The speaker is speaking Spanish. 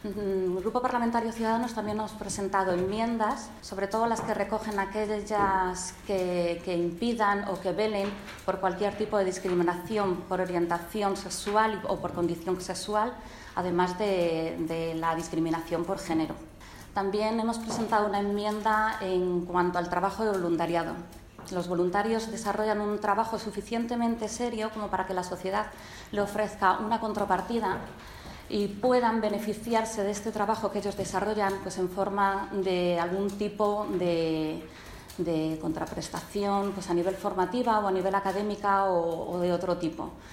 El Grupo Parlamentario Ciudadanos también hemos presentado enmiendas, sobre todo las que recogen aquellas que impidan o que velen por cualquier tipo de discriminación por orientación sexual o por condición sexual, además de la discriminación por género. También hemos presentado una enmienda en cuanto al trabajo de voluntariado. Los voluntarios desarrollan un trabajo suficientemente serio como para que la sociedad le ofrezca una contrapartida y puedan beneficiarse de este trabajo que ellos desarrollan pues en forma de algún tipo de contraprestación pues a nivel formativa o a nivel académica o de otro tipo.